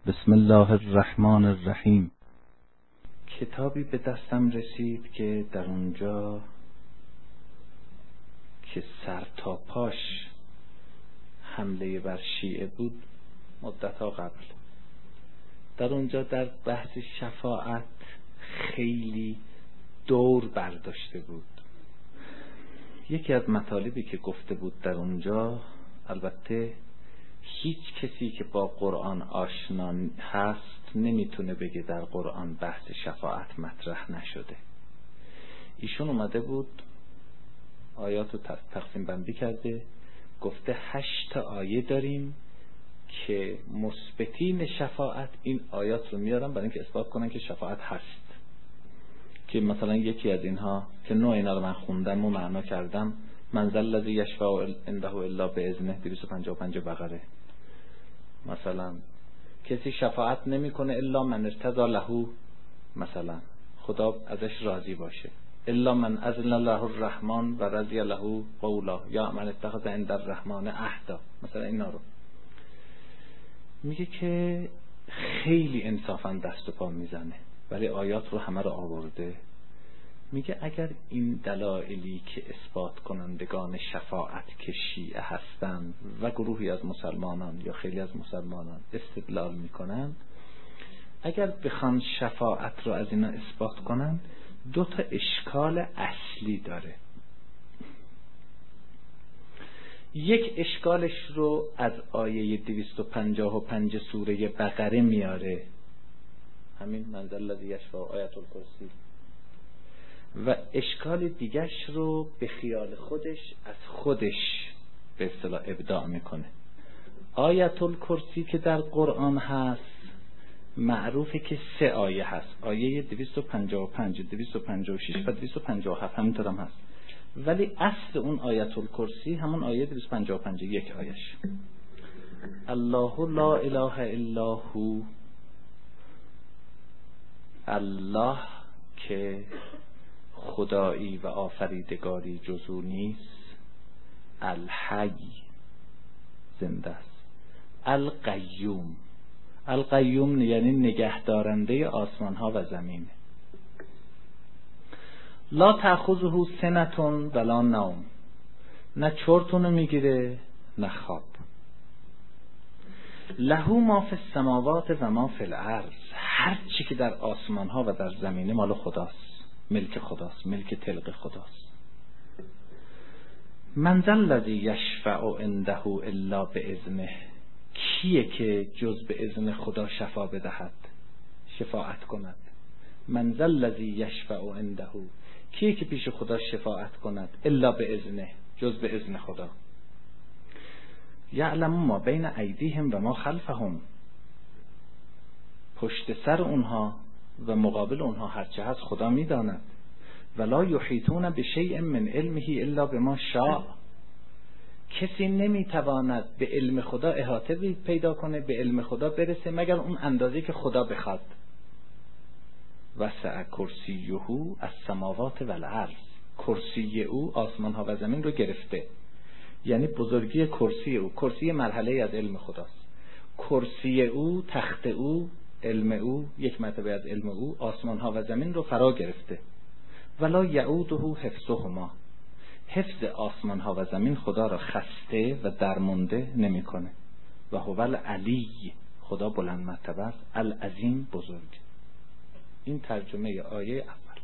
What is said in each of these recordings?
بسم الله الرحمن الرحیم. کتابی به دستم رسید که در اونجا که سر تا پاش حمله بر شیعه بود مدتها قبل، در اونجا در بحث شفاعت خیلی دور برداشته بود. یکی از مطالبی که گفته بود در اونجا، البته هیچ کسی که با قرآن آشنا هست نمیتونه بگه در قرآن بحث شفاعت مطرح نشده. ایشون اومده بود آیات رو تقسیم بندی کرده، گفته 8 آیه داریم که مثبتین شفاعت این آیات رو میارن برای اینکه اثبات کنن که شفاعت هست. که مثلا یکی از اینها که نوع اینا رو من خوندم و معنا کردم، من ذا الذی یشفع عنده الا باذنه 255 بقره. مثلا کسی شفاعت نمیکنه الا من ارتضی له، مثلا خدا ازش راضی باشه، الا من اذن له الرحمن و رضی له قولا یا من اتخذ عند الرحمن عهدا. مثلا اینا رو میگه که خیلی انصافا دست و پا میزنه ولی آیات رو همه رو آورده. میگه اگر این دلایلی که اثبات کنندگان شفاعت که شیعه هستند و گروهی از مسلمانان یا خیلی از مسلمانان استدلال میکنن، اگر بخوان شفاعت رو از اینا اثبات کنن 2 اشکال اصلی داره. یک اشکالش رو از آیه 255 سوره بقره میاره، همین من ذا الذی یشفع آیت الکرسی، و اشکال دیگرش رو به خیال خودش از خودش به اصطلاح ابداع میکنه. آیت الکرسی که در قرآن هست معروفه که 3 آیه هست، آیه 255 256 و 257 همینطور هم هست، ولی اصل اون آیت الکرسی همون آیه 255 یک آیش الله لا اله الا هو، الله که خدایی و آفریدگاری جز او نیست، الحی زنده است، القیوم، القیوم یعنی نگهدارنده آسمان ها و زمین، لا تأخذه سنة ولا نوم، نه چرتونو میگیره نه خواب، له ما فی السماوات و ما فی الارض، هر چی که در آسمان ها و در زمینه مال خداست، ملک خداست، ملک تلق خداست. من ذا الذی یشفع عنده الا باذنه، کیه که جز به اذن خدا شفا بدهد، شفاعت کند. من ذا الذی یشفع عنده، کیه که پیش خدا شفاعت کند، الا باذنه، جز به اذن خدا. یعلم ما بین ایدیهم و ما خلفهم، پشت سر اونها و مقابل اونها هرچه هست خدا میداند. ولا یحیطون بشیء من علمه الا بما شاء، کسی نمیتواند به علم خدا احاطه پیدا کنه، به علم خدا برسه مگر اون اندازه که خدا بخواد. وسع کرسیه السماوات والارض، کرسی او آسمان ها و زمین رو گرفته، یعنی بزرگی کرسی او، کرسی مرحله از علم خداست، کرسی او، تخت او، علم او، یک مرتبه از علم او آسمان ها و زمین رو فرا گرفته. ولا یعوده حفظهما، حفظ آسمان ها و زمین خدا را خسته و درمانده نمیکنه. و هو العلی، خدا بلند مرتبه است، العظیم بزرگ. این ترجمه آیه اول.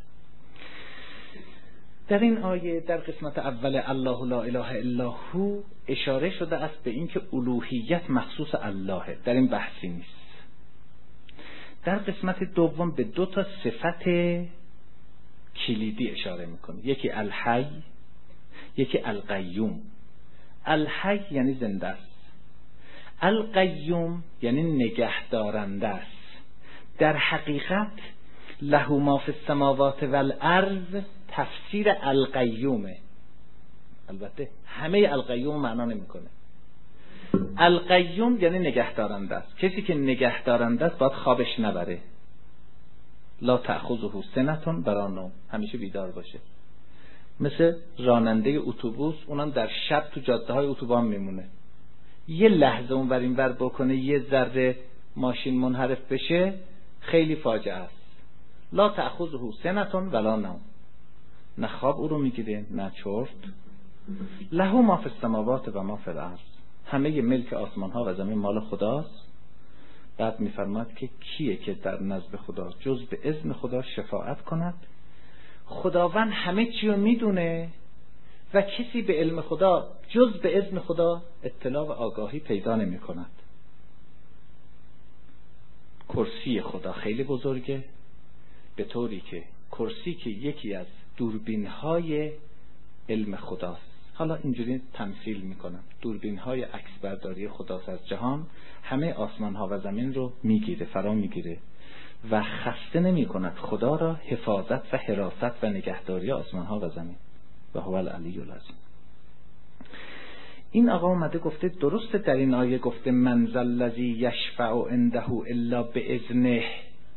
در این آیه در قسمت اول الله لا اله الا هو اشاره شده است به اینکه الوهیت مخصوص اللهه، در این بحثی نیست. در قسمت دوم به 2 صفت کلیدی اشاره میکنه، یکی الحی، یکی القیوم. الحی یعنی زنده است، القیوم یعنی نگهدارنده است. در حقیقت له ما فی السماوات والارض تفسیر القیومه، البته همه القیوم معنا نمیکنه. القیوم یعنی نگهدارنده است، کسی که نگهدارنده است باید خوابش نبره. لا تأخذه سنة ولا نوم، همیشه بیدار باشه، مثل راننده اتوبوس، اونم در شب تو جاده های اتوبان میمونه، یه لحظه اون ور این ور بکنه، یه ذره ماشین منحرف بشه خیلی فاجعه است. لا تأخذه سنة ولا نوم، نه خواب او رو میگیره نه چرت. له ما فی السماوات و ما فی الارض، همه ملک آسمان ها و زمین مال خداست. بعد میفرماد که کیه که در نزد خدا جز به اذن خدا شفاعت کند؟ خداوند همه چی رو میدونه و کسی به علم خدا جز به اذن خدا اطلاع و آگاهی پیدا نمی کند. کرسی خدا خیلی بزرگه، به طوری که کرسی که یکی از دوربین های علم خداست. حالا اینجوری تمثیل میکنم، دوربین های عکسبرداری خداست از جهان، همه آسمان ها و زمین رو میگیره، فرا میگیره و خسته نمی کند خدا را حفاظت و حراست و نگهداری آسمان ها و زمین. و هو العلی العظیم. این آقا اومده گفته درسته در این آیه گفته من ذا الذی یشفع عنده الا باذنه،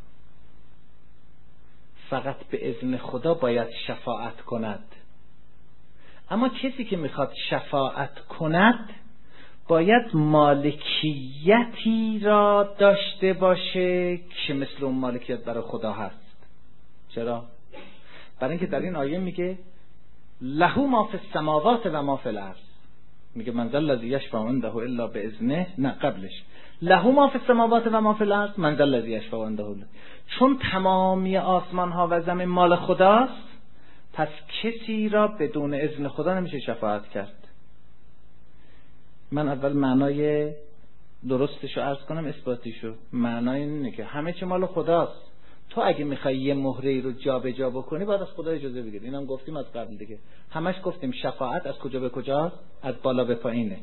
فقط به اذن خدا باید شفاعت کند. اما کسی که میخواد شفاعت کند باید مالکیتی را داشته باشه که مثل اون مالکیت برای خدا هست. چرا؟ برای اینکه در این آیه میگه له ما فی السماوات و ما فی الارض، میگه من ذا الذی یشفع عنده الا باذنه، نه قبلش له ما فی السماوات و ما فی الارض من ذا الذی یشفع عنده. چون تمامی آسمان ها و زمین مال خداست، پس کسی را بدون اذن خدا نمیشه شفاعت کرد. من اول معنای درستشو عرض کنم اثباتیشو. معنای اینه که همه چی مال خداست. تو اگه میخوای یه مهره رو جابجا بکنی باید از خدا اجازه بگیری. اینم گفتیم از قبل دیگه، همش گفتیم شفاعت از کجا به کجاست؟ از بالا به پایینه.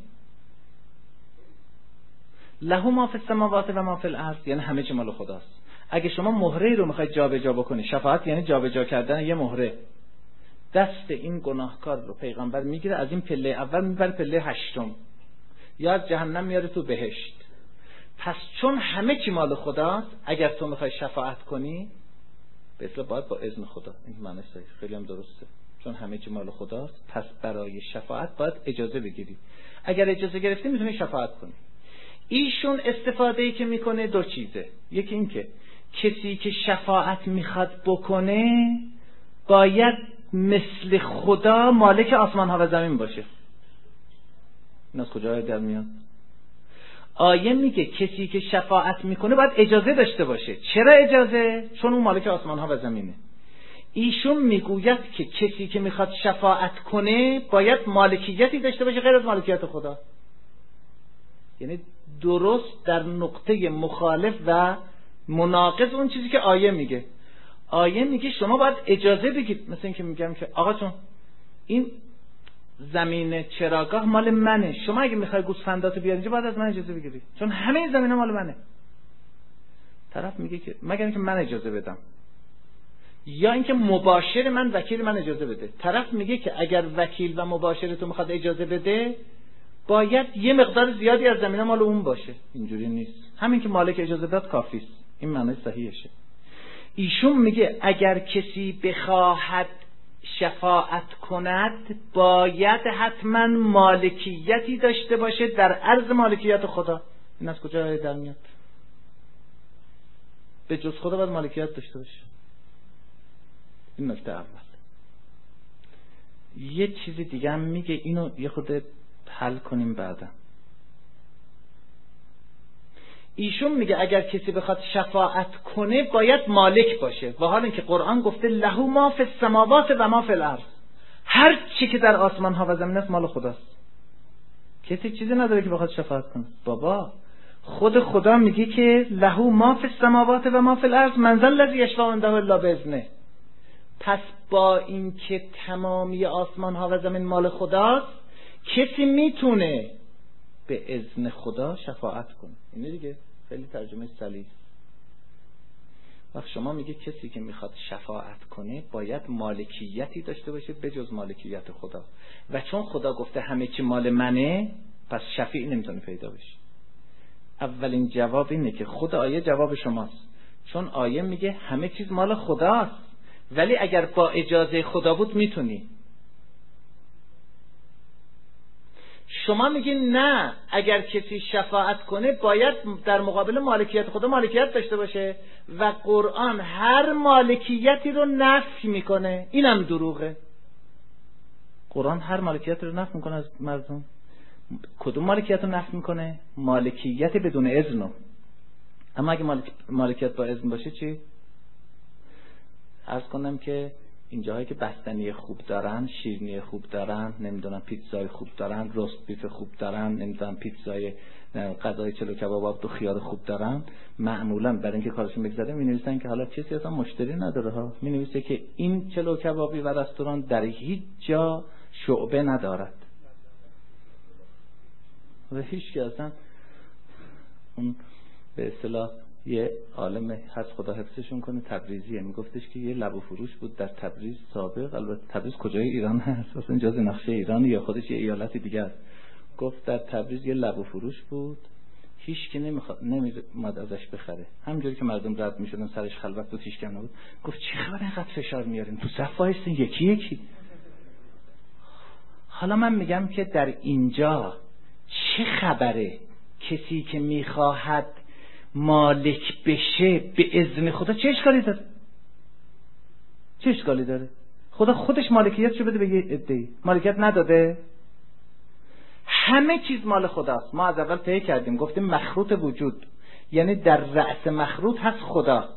له ما فی السماوات و ما فی الارض یعنی همه چی مال خداست. اگه شما مهره رو میخوای جابجا بکنی، شفاعت یعنی جابجا کردن یه مهره، دست این گناهکار رو پیغمبر میگیره از این پله اول میبره پله 8، یا از جهنم میاره تو بهشت. پس چون همه چی مال خداست، اگر تو میخوای شفاعت کنی به اصطلاح باید با اذن خدا. این معنی صحیح، خیلی هم درسته. چون همه چی مال خداست پس برای شفاعت باید اجازه بگیری. اگر اجازه گرفتی میتونی شفاعت کنی. ایشون استفاده‌ای که میکنه دو چیزه. یکی این که کسی که شفاعت میخواد بکنه باید مثل خدا مالک آسمان ها و زمین باشه. این از کجا در میاد؟ آیه میگه کسی که شفاعت میکنه باید اجازه داشته باشه. چرا اجازه؟ چون اون مالک آسمان ها و زمینه. ایشون میگوید که کسی که میخواد شفاعت کنه باید مالکیتی داشته باشه غیر از مالکیت خدا. یعنی درست در نقطه مخالف و مناقض اون چیزی که آیه میگه. آیه میگه شما باید اجازه بگید. مثل این که میگم که آقا چون این زمین چراگاه مال منه، شما اگه میخوای گوسفنداتو بیاری اینجا باید از من اجازه بگیری، چون همه زمینا مال منه. طرف میگه که مگر اینکه من اجازه بدم، یا اینکه مباشر من وکیل من اجازه بده. طرف میگه که اگر وکیل و مباشر تو میخواد اجازه بده باید یه مقدار زیادی از زمینا مال اون باشه. اینجوری نیست، همین که مالک اجازه داد کافیست. این معنی صحیحشه. ایشون میگه اگر کسی بخواهد شفاعت کند باید حتما مالکیتی داشته باشه در عرض مالکیت خدا. این از کجا در میاد؟ به جز خدا باید مالکیت داشته باشه. این نکته اول. یه چیز دیگه هم میگه، اینو یه خود حل کنیم بعدا. ایشون میگه اگر کسی بخواد شفاعت کنه باید مالک باشه، و حال اینکه قرآن گفته له ما فی السماوات و ما فی الارض، هر چی که در آسمان ها و زمین است مال خداست. کسی چیزی نداره که بخواد شفاعت کنه. بابا خود خدا میگه که له ما فی السماوات و ما فی الارض من ذا الذی یشفع عنده الا باذنه. پس با اینکه تمامی آسمان ها و زمین مال خداست، کسی میتونه به اذن خدا شفاعت کنه. اینه دیگه، خیلی ترجمه سلیس. وقت شما میگه کسی که میخواد شفاعت کنه باید مالکیتی داشته باشه به جز مالکیت خدا، و چون خدا گفته همه چی مال منه پس شفیع نمیتونه پیدا بشه. اولین جواب اینه که خود آیه جواب شماست، چون آیه میگه همه چیز مال خداست، ولی اگر با اجازه خدا بود میتونی. شما میگین نه، اگر کسی شفاعت کنه باید در مقابل مالکیت خدا مالکیت داشته باشه و قرآن هر مالکیتی رو نفی میکنه. اینم دروغه. قرآن هر مالکیت رو نفی میکنه از مردم. کدوم مالکیت رو نفی میکنه؟ مالکیت بدون اذن. اما اگه مالکیت با اذن باشه چی؟ عرض کنم که اینجاهایی که بستنی خوب دارن، شیرینی خوب دارن، نمیدونم پیتزای خوب دارن، رست بیف خوب دارن، نمیدونم پیتزای غذای چلو کباب و خیار خوب دارن، معمولا برای اینکه کارشون بگذره می‌نویسن که حالا کسی اصلا مشتری نداره ها، می‌نویسه که این چلو کبابی و رستوران در هیچ جا شعبه ندارد و هیچ که اصلا اون به اصطلاح یه عالم هست خدا حفظشون کنه تبریزیه، میگفتش که یه لبو فروش بود در تبریز سابق، البته تبریز کجای ایران هست اصلا جز نقشه ایرانی یا خودش یه ایالت دیگه است. گفت در تبریز یه لبو فروش بود، هیچ کی نمیاد ازش بخره، همونجوری که مردم رد میشدن سرش خلوت بود هیچ کم نبود. گفت چه خبر اینقدر فشار میارین تو صف وایسین یکی یکی. حالا من میگم که در اینجا چه خبره؟ کسی که میخواهد مالک بشه به اذن خدا چه اشکالی داره؟ چه اشکالی داره؟ خدا خودش مالکیتشو بده به یه عده‌ای. مالکیت نداده؟ همه چیز مال خداست. ما از اول طی کردیم گفتیم مخروط وجود، یعنی در رأس مخروط هست خدا،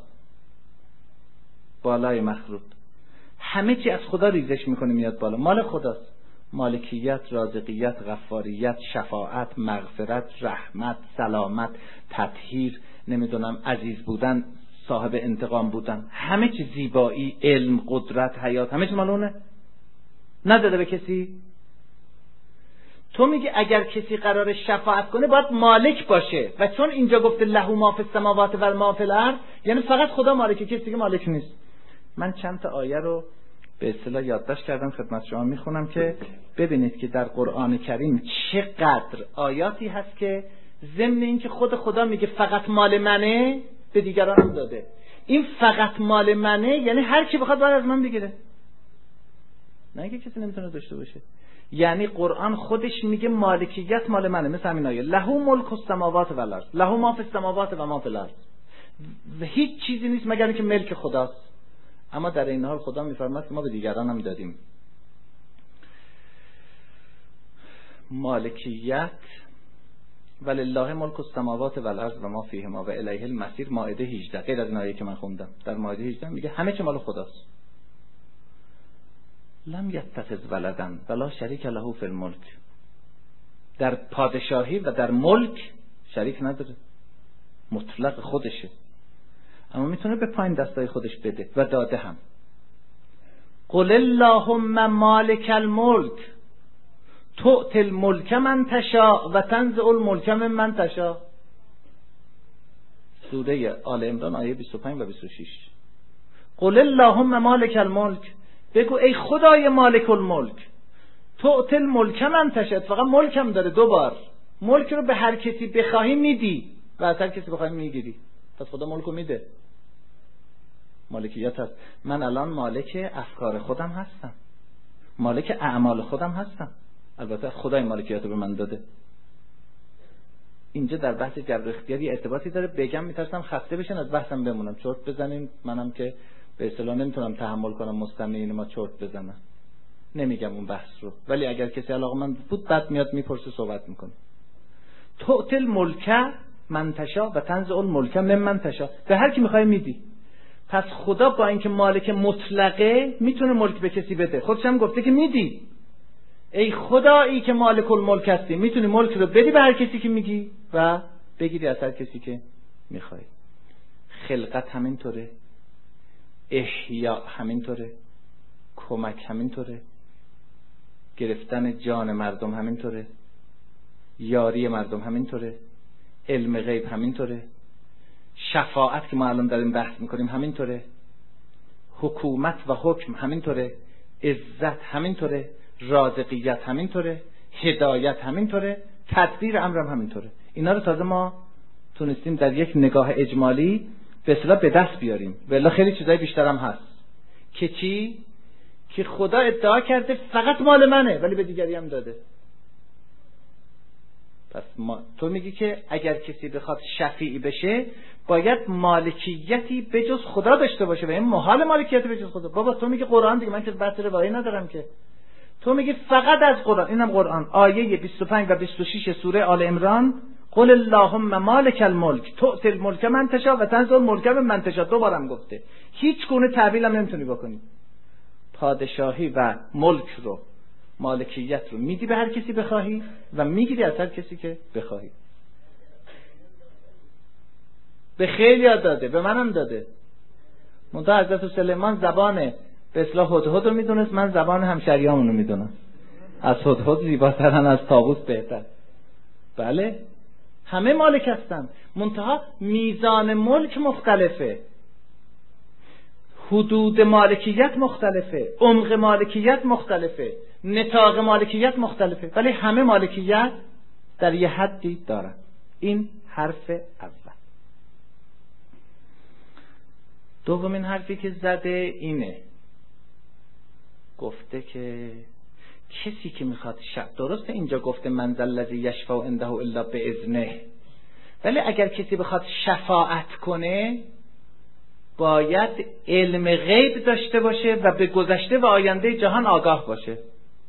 بالای مخروط همه چی از خدا ریزش میکنه میاد بالا، مال خداست. مالکیت، رازقیت، غفاریت، شفاعت، مغفرت، رحمت، سلامت، تطهیر، نمیدونم عزیز بودن، صاحب انتقام بودن، همه چیز، زیبایی، علم، قدرت، حیات، همه چیز مال اونه. نداده به کسی؟ تو میگی اگر کسی قرار شفاعت کنه باید مالک باشه و چون اینجا گفته له ما فی السماوات و ما فی الارض، یعنی فقط خدا مالکه، کسی دیگه مالک نیست. من چند تا آیه رو به اصطلاح یادداشت کردم خدمت شما میخونم که ببینید که در قرآن کریم چقدر آیاتی هست که ضمن این که خود خدا میگه فقط مال منه به دیگران هم داده. این فقط مال منه یعنی هر کی بخواد باید از من بگیره، نه اینکه کسی نمیتونه داشته باشه. یعنی قرآن خودش میگه مالکیت مال منه، مثل همین آیه له ملک السماوات و الارض، له ما فی السماوات و ما فی الارض، و هیچ چیزی نیست مگر اینکه ملک خداست. اما در این حال خدا میفرماید که ما به دیگران هم دادیم. مالکیت ولله ملک السماوات و الارض و ما فیهما و الیه المصیر، مائده 18. غیر از این آیه که من خوندم در مائده 18 میگه همه چی مال خداست. لم یتخذ ولدا ولا شریک له فی الملک، در پادشاهی و در ملک شریک نداره، مطلق خودشه، اما میتونه به پایین دستای خودش بده و داده هم. قل اللهم مالک الملک تؤتی الملک من تشاء و تنزع الملک ممن تشاء. سوره آل عمران آیه 25 و 26. قل اللهم مالک الملک، بگو ای خدای مالک الملک، تؤتی الملک من تشاء، فقط ملک هم داره، دوبار ملک رو به هر کسی بخواهی میدی و از هر کسی بخواهی میگیری. پس خدا ملک رو میده، مالکیت هست. من الان مالک افکار خودم هستم، مالک اعمال خودم هستم، البته خدای مالکیت رو به من داده. اینجا در بحث جبر اختیاری ارتباطی داره، بگم میترسم خسته بشن از بحثم بمونم، چرت بزنیم، منم که به اصطلاح نمیتونم تحمل کنم مستمعین ما چرت بزنن، نمیگم اون بحث رو، ولی اگر کسی علاقه‌مند بود بعد میاد میپرسه صحبت میکنه. تؤتی الملک من تشاء و تنزع الملک ممن تشاء، به هر کی میخوای میدی. پس خدا با اینکه مالک مطلقه میتونه ملک به کسی بده، خودش هم گفته که میدی. ای خدایی که مالک الملک هستی، میتونی ملک رو بدی به هر کسی که میگی و بگیری از هر کسی که میخوای. خلقت همینطوره، احیا همینطوره، کمک همینطوره، گرفتن جان مردم همینطوره، یاری مردم همینطوره، علم غیب همینطوره، شفاعت که ما الان داریم بحث میکنیم همینطوره، حکومت و حکم همینطوره، عزت همینطوره، رازقیت همینطوره، هدایت همینطوره، تدبیر امرم همینطوره. اینا رو تازه ما تونستیم در یک نگاه اجمالی به اصطلاح به دست بیاریم، ولی خیلی چیزای بیشتر هم هست که چی؟ که خدا ادعا کرده فقط مال منه ولی به دیگری هم داده. پس تو میگی که اگر کسی بخواد شفیع بشه باید مالکیتی به جز خدا داشته باشه و این محال مالکیتی به جز خدا. بابا تو میگی قرآن دیگه، من که بحث روایی ندارم که. تو میگی فقط از قرآن، اینم قرآن آیه 25 و 26 سوره آل عمران، قل اللهم مالک الملک تؤتی الملک من تشاء و تنزع الملک ممن تشاء، دوبارم گفته. هیچ گونه تعبیل هم نمیتونی بکنی. پادشاهی و ملک رو، مالکیت رو میدی به هر کسی بخواهی و میگیری از هر کسی که بخواهی. به خیلی ها داده، به منم داده. منتها حضرت سلیمان زبان به اصلاح هدهد رو میدونست، من زبان همشریامون رو میدونم. از هدهد زیباترن، از طاووس بهتر. بله همه مالک هستن، منتها میزان ملک مختلفه، حدود مالکیت مختلفه، عمق مالکیت مختلفه، نطاق مالکیت مختلفه، ولی همه مالکیت در یه حدی دارن. این حرف اول. دومین حرفی که زده اینه، گفته که کسی که میخواد درسته اینجا گفته من ذا الذی یشفع عنده الا باذنه، ولی اگر کسی بخواد شفاعت کنه باید علم غیب داشته باشه و به گذشته و آینده جهان آگاه باشه.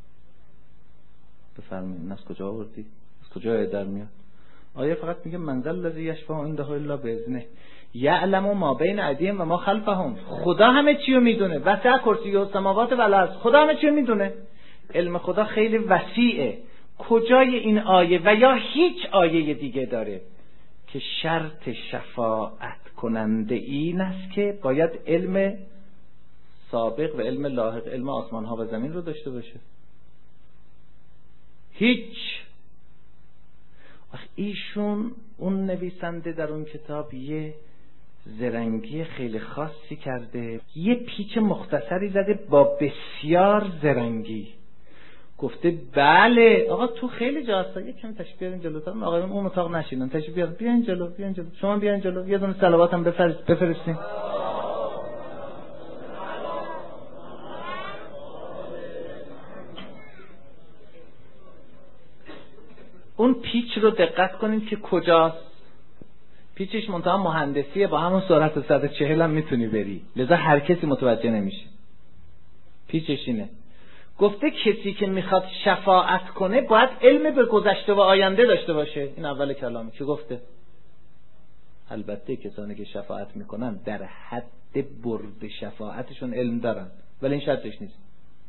بفرمایید از کجا آوردی؟ از کجا در میاد؟ آیه فقط میگه من ذا الذی یشفع عنده الا باذنه یعلم ما بین ایدیهم و ما خلفهم. خدا همه چی رو میدونه، وسع کرسی السماوات و الارض. خدا همه چی رو میدونه. علم خدا خیلی وسیعه. کجای این آیه و یا هیچ آیه دیگه داره که شرط شفاعت کننده این است که باید علم سابق و علم لاحق، علم آسمان ها و زمین رو داشته باشه؟ هیچ. ایشون اون نویسنده در اون کتاب یه زرنگی خیلی خاصی کرده، یه پیچ مختصری زده با بسیار زرنگی. گفته بله آقا تو خیلی جا هست، یک کمی تشریف بیارین جلوتر، آقایون اون اتاق نشینن، تشریف بیارین جلو، بیارین جلو، شما بیارین جلو، یه دونه صلوات هم بفرستین. اون پیچ رو دقت کنید که کجاست. پیچش منتها مهندسیه، با همون سرعت 140 هم میتونی بری، لذا هر کسی متوجه نمیشه. پیچش اینه. گفته کسی که میخواد شفاعت کنه باید علم به گذشته و آینده داشته باشه. این اول کلامی که گفته. البته کسانی که شفاعت میکنن در حد برد شفاعتشون علم دارن، ولی این شرطش نیست.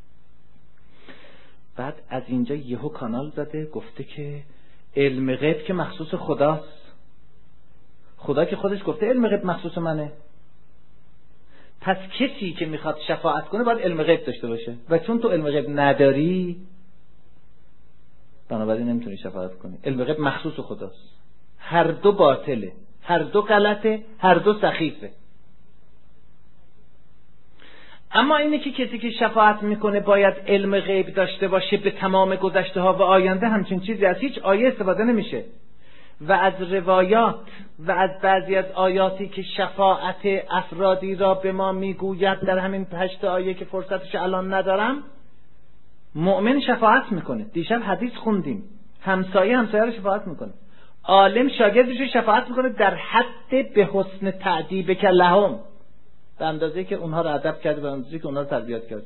بعد از اینجا یهو کانال زده، گفته که علم غیب که مخصوص خداست. خدا که خودش گفته علم غیب مخصوص منه. پس کسی که میخواد شفاعت کنه باید علم غیب داشته باشه و چون تو علم غیب نداری بنابراین نمیتونی شفاعت کنی. علم غیب مخصوص خداست. هر دو باطله، هر دو غلطه، هر دو سخیفه. اما اینه که کسی که شفاعت میکنه باید علم غیب داشته باشه به تمام گذشته ها و آینده، همچین چیزی از هیچ آیه استفاده نمیشه. و از روایات و از بعضی از آیاتی که شفاعت افرادی را به ما میگوید در همین 8 آیه که فرصتش الان ندارم، مؤمن شفاعت میکنه. دیشب حدیث خوندیم، همسایه رو شفاعت میکنه، عالم شاگردش رو شفاعت میکنه در حد به حسن تعدیب که لهم، به اندازه که اونها رو ادب کرده، به اندازه که اونها رو تربیت کرده.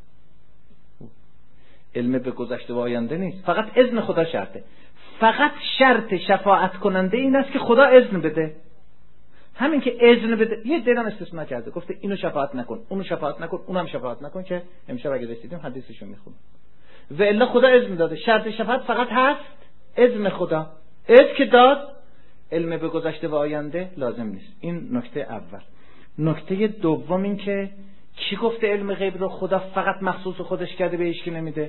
علم به گذشته و آینده نیست، فقط اذن خدا شرطه. فقط شرط شفاعت کننده این است که خدا اذن بده. همین که اذن بده. یه دیرم استثناء کرده، گفته اینو شفاعت نکن، اونو شفاعت نکن، اونم شفاعت نکن، که امشب اگه رسیدیم حدیثشو میخونم. و الا خدا اذن داده. شرط شفاعت فقط هست اذن خدا. اذن که داد، علم به گذشته و آینده لازم نیست. این نکته اول. نکته دوم این که کی گفته علم غیب رو خدا فقط مخصوص خودش کرده، به هیچ کی نمیده؟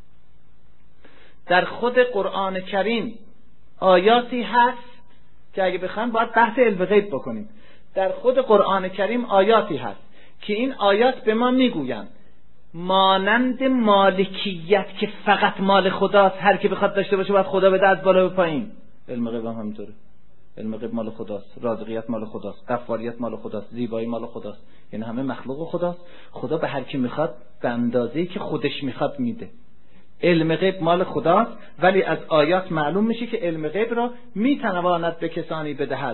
در خود قرآن کریم آیاتی هست که اگه بخوایم باید بحث علم غیب بکنیم. در خود قرآن کریم آیاتی هست که این آیات به ما میگویند مانند مالکیت که فقط مال خداست، هر کی بخواد داشته باشه باید خدا بده از بالا به پایین. علم غیب هم همینطوره. علم غیب مال خداست، رازقیت مال خداست، غفاریت مال خداست، زیبایی مال خداست. یعنی همه مخلوق خداست. خدا به هر کی میخواد به اندازه‌ای که خودش میخواد میده. علم غیب مال خداست، ولی از آیات معلوم میشه که علم غیب را میتواند به کسانی بدهد.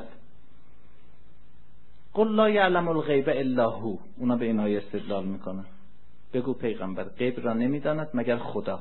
قل لا یعلم الغیب الا هو. اونا به این آیه استدلال میکنن. بگو پیغمبر غیب را نمیداند مگر خدا.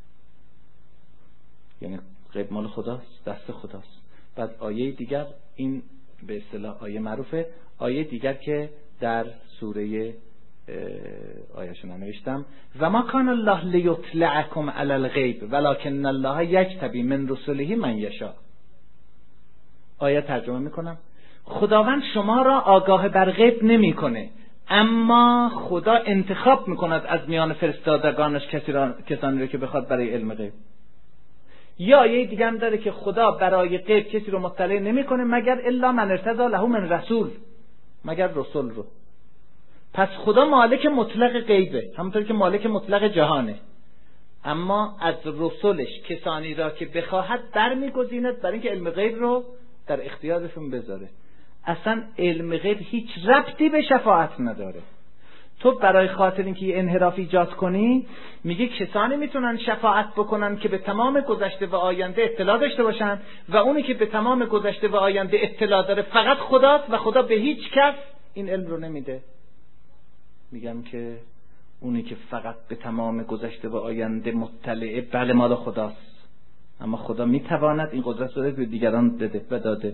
یعنی غیب مال خداست، دست خداست. بعد آیه دیگر، این به اصطلاح آیه معروفه، آیه دیگر که در سوره آیه‌شو ننوشتم، و ما کان الله لیطلعکم علی الغیب ولکن الله یجتبی من رسله من یشاء. آیه ترجمه میکنم. خداوند شما را آگاه بر غیب نمیکنه، اما خدا انتخاب میکند از میان فرستادگانش کسانی را که بخواد برای علم غیب. یا یه دیگه هم داره که خدا برای غیب کسی رو مطلع نمیکنه مگر الا من ارتضی له من رسول، مگر رسول رو. پس خدا مالک مطلق غیبه، همونطور که مالک مطلق جهانه، اما از رسولش کسانی را که بخواهد برمیگزیند برای اینکه علم غیب رو در اختیارشون بذاره. اصلا علم غیب هیچ ربطی به شفاعت نداره. تو برای خاطر اینکه یه انحراف ایجاد کنی میگه کسانی میتونن شفاعت بکنن که به تمام گذشته و آینده اطلاع داشته باشن، و اونی که به تمام گذشته و آینده اطلاع داره فقط خداست و خدا به هیچ کس این علم رو نمیده. میگم که اونی که فقط به تمام گذشته و آینده مطلعه، بله مال خداست، اما خدا میتواند این قدرت رو به دیگران بده و داده.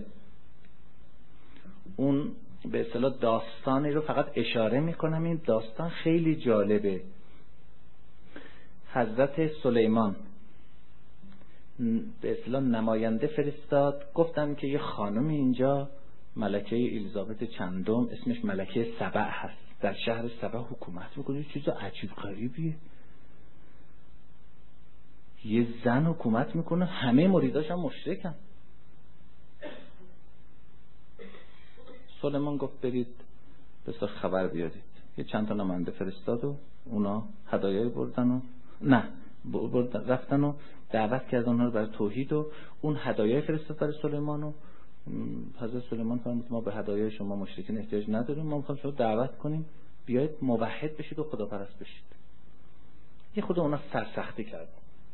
اون به اصطلاح داستانی رو فقط اشاره میکنم، این داستان خیلی جالبه. حضرت سلیمان به اصطلاح نماینده فرستاد، گفتن که یه خانم اینجا ملکه الیزابت چندم، اسمش ملکه سبع هست، در شهر سبع حکومت میکنه. چیز عجیب غریبیه، یه زن حکومت میکنه، همه مریداش هم مشرکن. سلیمان گفت برید بس خبر بیارید. یه چند تا نماینده فرستاد و اونا هدایای بردن و رفتن و دعوت کردن اونها رو برای توحید، و اون هدایای فرستاد برای سلیمان. و حضرت سلیمان فرمود ما به هدایای شما مشرکین احتیاج نداریم، ما میخوایم شما دعوت کنیم بیایید موحد بشید و خداپرست بشید. یه خود اونا سرسختی کرد.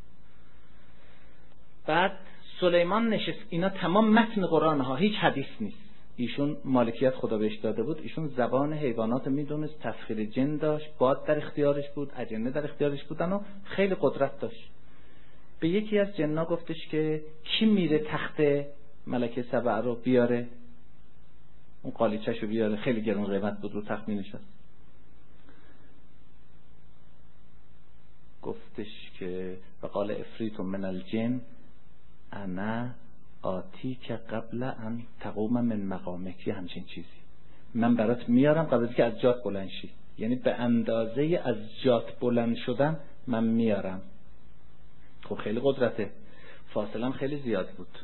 بعد سلیمان نشست. اینا تمام متن قرآن ها، هیچ حدیث نیست. ایشون مالکیت خدا بهش داده بود، ایشون زبان حیوانات میدونست، تسخیر جن داشت، باد در اختیارش بود، اجنه در اختیارش بودن و خیلی قدرت داشت. به یکی از جن‌ها گفتش که کی میره تخت ملکه سبع رو بیاره، اون قالیچه‌شو بیاره، خیلی گران قیمت بود، رو تخت می نشست. گفتش که وقال افریت من الجن انا آتی که قبل ان تقوم من مقامک، همچین چیزی، من برات میارم قبل از که از جات بلند شی. یعنی به اندازه از جات بلند شدن من میارم. خب خیلی قدرته، فاصله هم خیلی زیاد بود.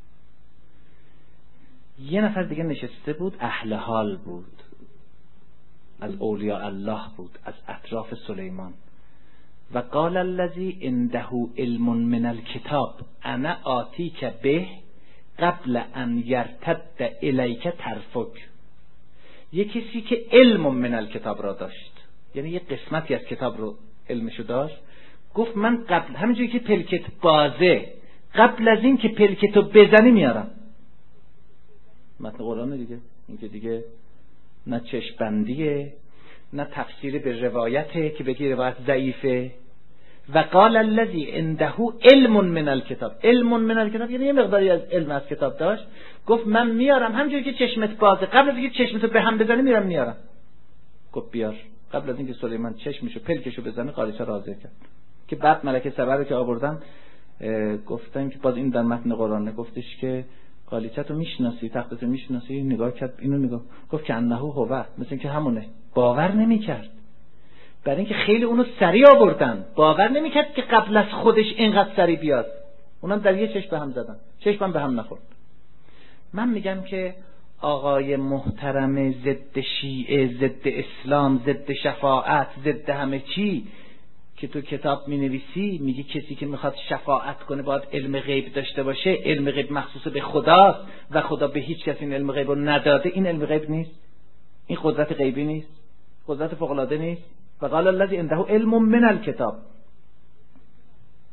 یه نفر دیگه نشسته بود، اهل حال بود، از اولیاء الله بود، از اطراف سلیمان. و قال الذی عنده علم من الکتاب انا آتیک به قبل ان یرتد الیک طرفک. یه کسی که علم من الکتاب را داشت، یعنی یه قسمتی از کتاب رو علمشو داشت، گفت من قبل، همینجوری که پلکت بازه، قبل از این که پلکتو بزنی میارم. متن قرآن دیگه، این که دیگه نه چشم‌بندیه نه تفسیر به روایته که بگی روایت ضعیفه. و قال الذی عنده علم من الکتاب، علم من الکتاب یعنی یه مقداری از علم از کتاب داشت، گفت من میارم همونجوری که چشمت بازه، قبل از اینکه چشمتو به هم بزنی میارم. گفت بیار. قبل از اینکه سلیمان چشمشو پلکشو بزنه قالیچه را حاضر کرد. که بعد ملکه سبع رو که آوردن گفتن که باز این در متن قرآنه، گفتش که قالیچه‌تو میشناسی، تختتو میشناسی؟ نگاه کرد، اینو نگاه، گفت که انه هو، مثل اینکه همونه. باور نمیکرد، برای اینکه خیلی اونو سریع آوردن، باور نمیکرد که قبل از خودش اینقدر سریع بیاد. اونم در یه چشم به هم زدن، چشمم به هم نخورد. من میگم که آقای محترم ضد شیعه، ضد اسلام، ضد شفاعت، ضد همه چی که تو کتاب می نویسی، میگی کسی که میخواد شفاعت کنه باید علم غیب داشته باشه، علم غیب مخصوص به خداست و خدا به هیچ کس این علم غیب رو نداده. این علم غیب نیست، این قدرت غیبی نیست، قدرت فوق العاده نیست. و قال الذی عنده علم من الکتاب.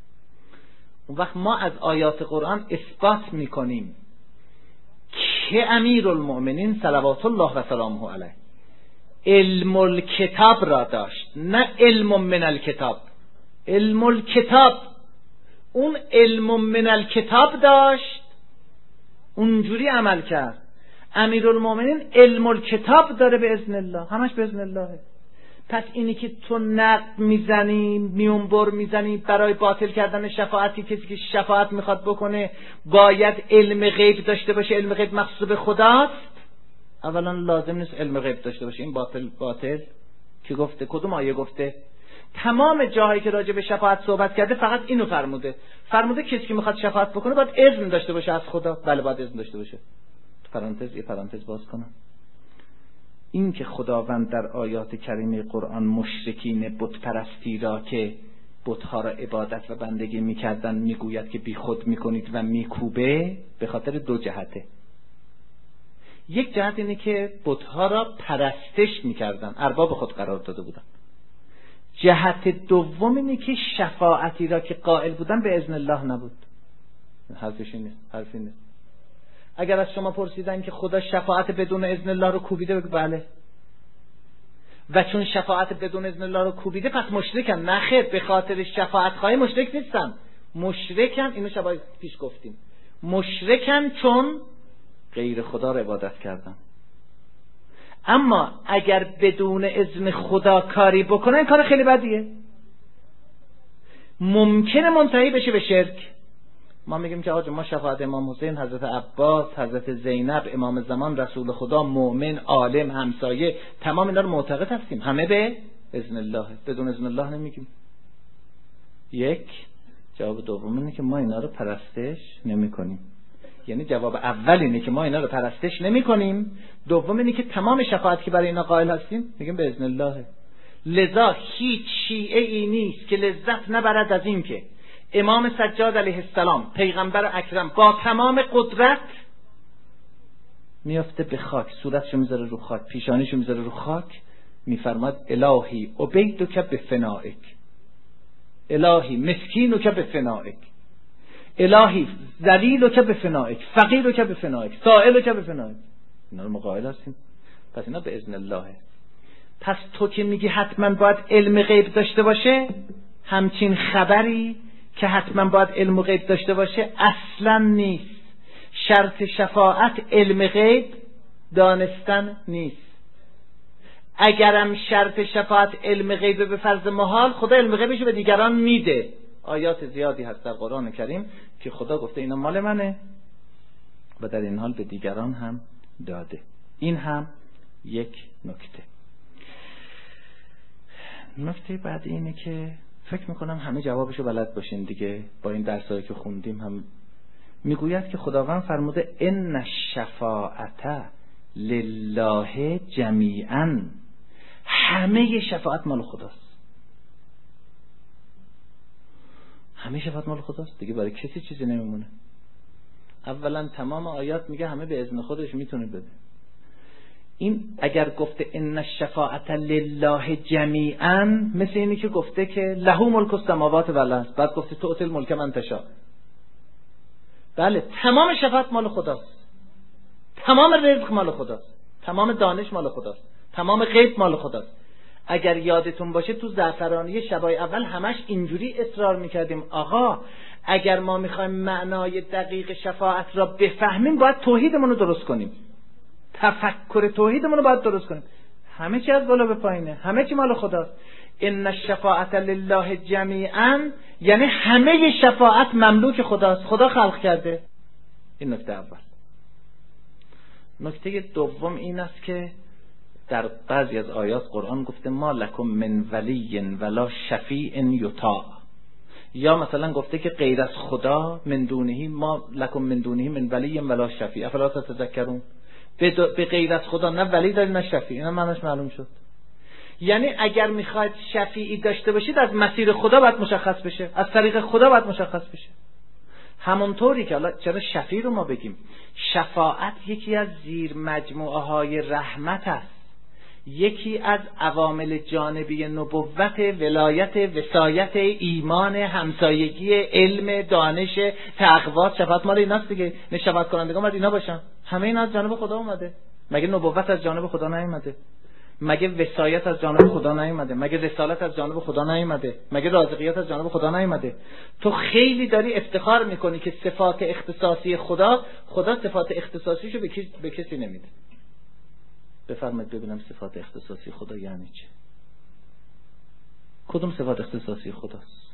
اون وقت ما از آیات قرآن اثبات میکنیم که امیرالمؤمنین صلوات الله و سلامه علیه علم الکتاب را داشت، نه علم من الکتاب. علم الکتاب، اون علم من الکتاب داشت، اونجوری عمل کرد. امیرالمؤمنین علم الکتاب داره به اذن الله، همش به اذن الله. پس اینی که تو نقد میزنی، میونبر میزنی برای باطل کردن شفاعتی، کسی که شفاعت میخواد بکنه باید علم غیب داشته باشه، علم غیب مخصوص به خداست. اولا لازم نیست علم غیب داشته باشه. این باطل که گفته؟ کدوم آیه گفته؟ تمام جاهایی که راجع به شفاعت صحبت کرده فقط اینو فرموده کسی که میخواد شفاعت بکنه باید اذن داشته باشه از خدا. بله باید اذن داشته باشه. یه پرانتز باز کنم. این که خداوند در آیات کریمه قرآن مشرکین بت پرستی را که بت‌ها را عبادت و بندگی میکردن میگوید که بی خود میکنید و میکوبه، به خاطر دو جهته. یک جهت اینه که بت‌ها را پرستش میکردن، ارباب خود قرار داده بودن. جهت دوم اینه که شفاعتی را که قائل بودن به اذن الله نبود. حرفی نیست. اگر از شما پرسیدن که خدا شفاعت بدون اذن الله رو کوبیده، بگو بله. و چون شفاعت بدون اذن الله رو کوبیده پس مشرکن. نه خیر، به خاطر شفاعت خواهی مشرک نیستن. مشرکن، اینو شبای پیش گفتیم، مشرکن چون غیر خدا رو عبادت کردن. اما اگر بدون اذن خدا کاری بکنن، کار خیلی بدیه، ممکنه منتهی بشه به شرک. ما میگیم که آقا ما شفاعت امام حسین، حضرت عباس، حضرت زینب، امام زمان، رسول خدا، مؤمن، عالم، همسایه، تمام اینا رو معتقد هستیم، همه به اذن الله. بدون اذن الله نمیگیم. یک جواب دوم اینه که ما اینا رو پرستش نمیکنیم. یعنی جواب اول اینه که ما اینا رو پرستش نمیکنیم، دوم اینه که تمام شفاعت که برای اینا قائل هستیم میگیم به اذن الله. لذا هیچ شیعه ای نیست که لذت نبرد از این که امام سجاد علیه السلام، پیغمبر اکرم، با تمام قدرت میفته به خاک، صورتشو میذاره رو خاک، پیشانیشو میذاره رو خاک، میفرماد الهی عبیدک بفنائک، الهی مسکینک بفنائک، الهی ذلیلک بفنائک، فقیرک بفنائک، سائلک بفنائک. اینا رو مقایل هستیم. پس اینا به اذن الله. پس تو که میگی حتما باید علم غیب داشته باشه، همچین خبری که حتما باید علم غیب داشته باشه اصلا نیست. شرط شفاعت علم غیب دانستن نیست. اگرم شرط شفاعت علم غیب به فرض محال، خدا علم غیبشو به دیگران میده. آیات زیادی هست در قرآن کریم که خدا گفته اینا مال منه و در این حال به دیگران هم داده. این هم یک نکته. نکته بعدی اینه که فکر میکنم همه جوابشو بلد باشین دیگه، با این درسایی که خوندیم هم میگوید که خداوند فرموده ان الشفاعت لله جمیعا، همه شفاعت مال خداست. همه شفاعت مال خداست دیگه، برای کسی چیزی نمیمونه. اولا تمام آیات میگه همه به اذن خودش میتونه بده. این اگر گفته ان الشفاعت لله جمیعا، مثل اینی که گفته که له ملک السماوات و الارض، بعد گفته تؤتی الملک من تشاء. بله تمام شفاعت مال خداست، تمام رزق مال خداست، تمام دانش مال خداست، تمام غیب مال خداست. اگر یادتون باشه تو زعفرانی شبای اول همش اینجوری اصرار میکردیم آقا اگر ما میخوایم معنای دقیق شفاعت را بفهمیم باید توحیدمون رو درست کنیم، تفکر توحیدمون رو باید درست کنیم. همه چی از بالا به پایینه، همه چی مال خداست. ان الشفاعت لله جمیعا یعنی همه شفاعت مملوک خداست، خدا خلق کرده. این نکته اول. نکته دوم این است که در بعضی از آیات قرآن گفته ما لکم من ولی ولا شفیع یطاع، یا مثلا گفته که غیر از خدا من دونه ما لکم من دونه من ولی ولا شفیع افلا تتذکرون. به غیر از خدا نه ولی داری نه شفیع. اینا معنیش معلوم شد. یعنی اگر میخواید شفیعی داشته باشید از مسیر خدا باید مشخص بشه، از طریق خدا باید مشخص بشه. همونطوری که حالا چرا شفیع رو ما بگیم؟ شفاعت یکی از زیر مجموعه های رحمت است. یکی از عوامل جانبی نبوت ولایت، وصایت، ایمان، همسایگی، علم، دانش، تقوا، شفاعت مال ایناست دیگه. نه شفاعت کنندگان باید اینا باشن. همه اینا از جانب خدا اومده. مگه نبوت از جانب خدا نیومده؟ مگه وصایت از جانب خدا نیومده؟ مگه رسالت از جانب خدا نیومده؟ مگه رازقیت از جانب خدا نیومده؟ تو خیلی داری افتخار میکنی که صفات اختصاصی خدا صفات اختصاصیشو به کسی نمیده. بفرمایید ببینم صفات اختصاصی خدا یعنی چه؟ کدوم صفات اختصاصی خداست؟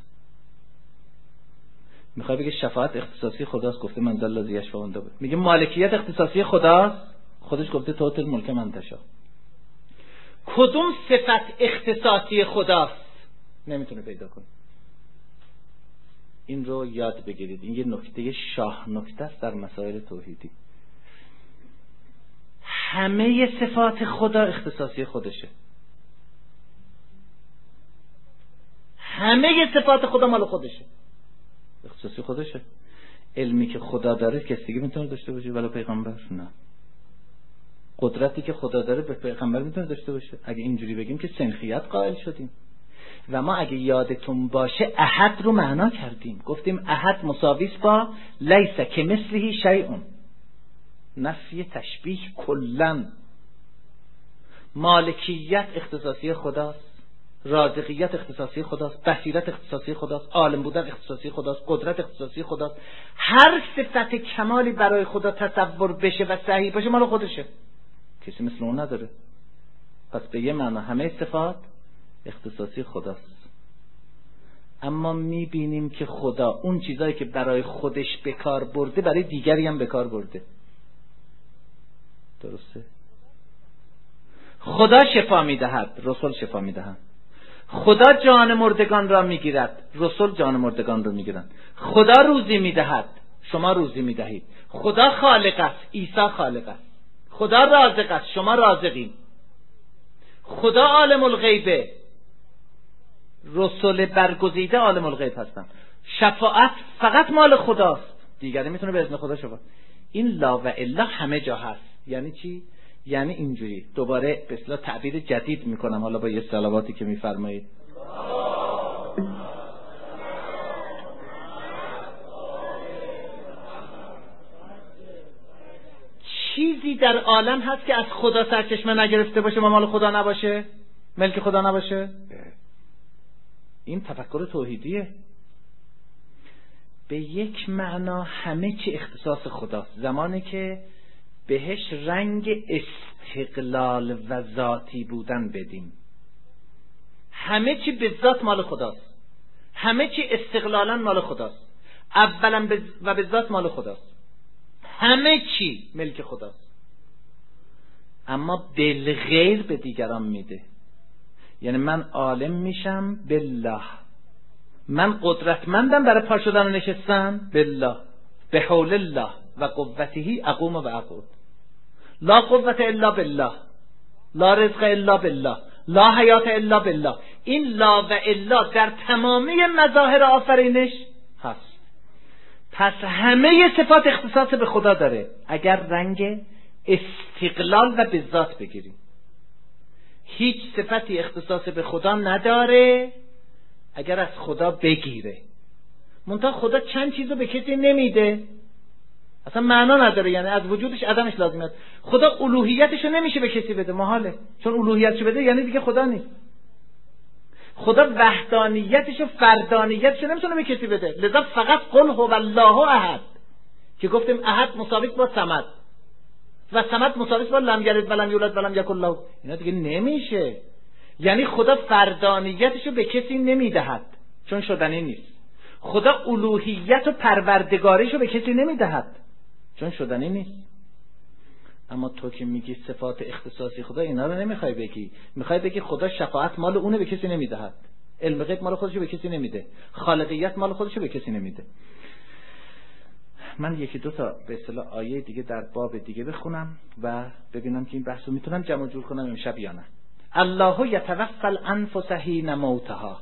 میخوای بگه شفاعت اختصاصی خداست، گفته من ذا الذی یشفع عنده. میگه مالکیت اختصاصی خداست، خودش گفته تؤتی الملک من تشاء. کدوم صفت اختصاصی خداست؟ نمیتونه پیدا کنه. این رو یاد بگیرید. این یه نکته شاه نکته است در مسائل توحیدی. همه صفات خدا اختصاصی خودشه. همه صفات خدا مال خودشه، اختصاصی خودشه. علمی که خدا داره کسی دیگه میتونه داشته باشه ولی پیغمبر نه. قدرتی که خدا داره به پیغمبر میتونه داشته باشه. اگه اینجوری بگیم که سنخیت قائل شدیم. و ما اگه یادتون باشه احد رو معنا کردیم، گفتیم احد مساویس با لیس کمثله شیء، نفی تشبیه کلن. مالکیت اختصاصی خداست، رازقیت اختصاصی خداست، بصیرت اختصاصی خداست، عالم بودن اختصاصی خداست، قدرت اختصاصی خداست. هر صفت کمالی برای خدا تصور بشه و صحیح باشه مال خودشه، کسی مثل اون نداره. پس به یه معنا همه صفات اختصاصی خداست. اما میبینیم که خدا اون چیزایی که برای خودش بکار برده برای دیگری هم بکار برده. درسته؟ خدا شفا میدهد، رسول شفا میدهند. خدا جان مردگان را میگیرد، رسول جان مردگان را میگیرند. خدا روزی میدهد، شما روزی میدهید. خدا خالق است، عیسی خالق است. خدا رازق است، شما رازقین. خدا عالم الغیبه، رسول برگزیده عالم الغیب هستند. شفاعت فقط مال خداست، دیگری میتونه به اذن خدا شفاعت. این لا و الا همه جا هست. یعنی چی؟ یعنی اینجوری. دوباره به اصطلاح تعبیر جدید میکنم حالا با یه صلواتی که میفرمایید. چیزی در عالم هست که از خدا سرچشمه نگرفته باشه و مال خدا نباشه، ملک خدا نباشه؟ این تفکر توحیدیه. به یک معنا همه چی اختصاص خداست، زمانی که بهش رنگ استقلال و ذاتی بودن بدیم. همه چی به ذات مال خداست، همه چی استقلالا مال خداست، اولا و به ذات مال خداست، همه چی ملک خداست. اما بالغیر به دیگران میده. یعنی من عالم میشم بالله، من قدرتمندم برای پا شدن و نشستن بالله، به حول الله و قوته اقوم و اقعد. لا قوت الا بالله، لا رزق الا بالله، لا حیات الا بالله. این لا و الا در تمامی مظاهر آفرینش هست. پس همه صفات اختصاص به خدا داره اگر رنگ استقلال و به ذات بگیریم. هیچ صفتی اختصاص به خدا نداره اگر از خدا بگیره. منتها خدا چند چیزو به کسی نمیده، اصلا معنا نداره، یعنی از وجودش عدمش لازمه. خدا الوهیتشو نمیشه به کسی بده، محاله، چون الوهیتشو بده یعنی دیگه خدا نیست. خدا وحدانیتشو، فردانیتشو نمیتونه به کسی بده، لذا فقط قل هو الله احد که گفتیم احد مساوی با صمد و صمد مساوی با لم یلد و لم یولد و لم یکن له، اینا دیگه نمیشه. یعنی خدا فردانیتشو به کسی نمیدهد چون شدنی نیست. خدا الوهیت و پروردگاریشو به کسی نمیدهد چون شدنی نیست. اما تو که میگی صفات اختصاصی خدا، اینا رو نمیخوای بگی. میخوای بگی خدا شفاعت مال اونه به کسی نمیدهد، علم غیب مال خودشو به کسی نمیده، خالقیت مال خودشو به کسی نمیده. من یکی دو تا به اصطلاح آیه دیگه در باب دیگه بخونم و ببینم که این بحثو میتونم جمع جور کنم امشب یا نه. الله یتوفی الانفس حین موتها.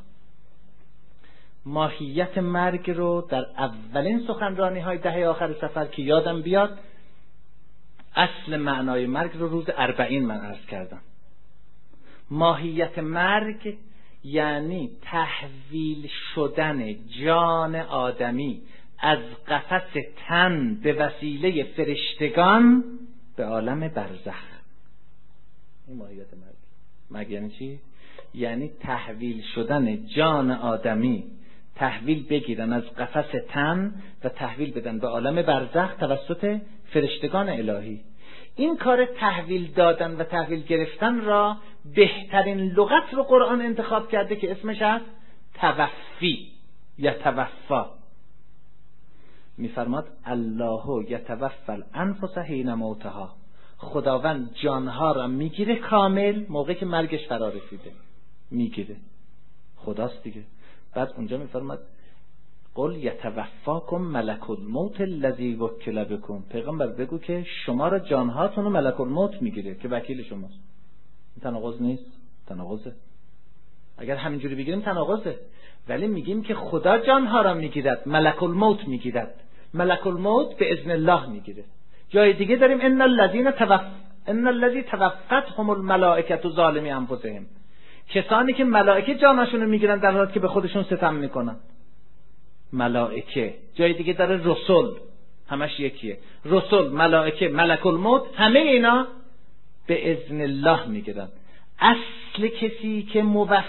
ماهیت مرگ رو در اولین سخنرانی های دهه آخر سفر که یادم بیاد، اصل معنای مرگ رو روز 40 من عرض کردم. ماهیت مرگ یعنی تحویل شدن جان آدمی از قفس تن به وسیله فرشتگان به عالم برزخ. این ماهیت مرگ یعنی چی؟ یعنی تحویل شدن جان آدمی، تحویل بگیرن از قفس تن و تحویل بدن به عالم برزخ توسط فرشتگان الهی. این کار تحویل دادن و تحویل گرفتن را بهترین لغت رو قرآن انتخاب کرده که اسمش هست توفی یا توفا. میفرماد الله یتوفی الانفس حین موتها، خداوند جانها را میگیره کامل موقعی که مرگش فرا رسیده، میگیره، خداست دیگه. بعد اونجا میفرماد قل یتوفاکم ملک الموت الذی وکل بکم، پیغمبر بگو که شما را جانهاتون رو ملک الموت میگیره که وکیل شماست. این تناقض نیست؟ تناقضه. اگر همینجوری بگیریم تناقضه، ولی میگیم که خدا جانها را میگیرد، ملک الموت میگیرد، ملک الموت به اذن الله میگیره. جای دیگه داریم ان الذی توفتهم الملائکه ظالمی انفسهم، کسانی که ملائکه جانشون رو میگیرن در حالی که به خودشون ستم میکنن. ملائکه. جای دیگه داره رسول، همش یکیه، رسول، ملائکه، ملک الموت، همه اینا به اذن الله میگیرن. اصل کسی که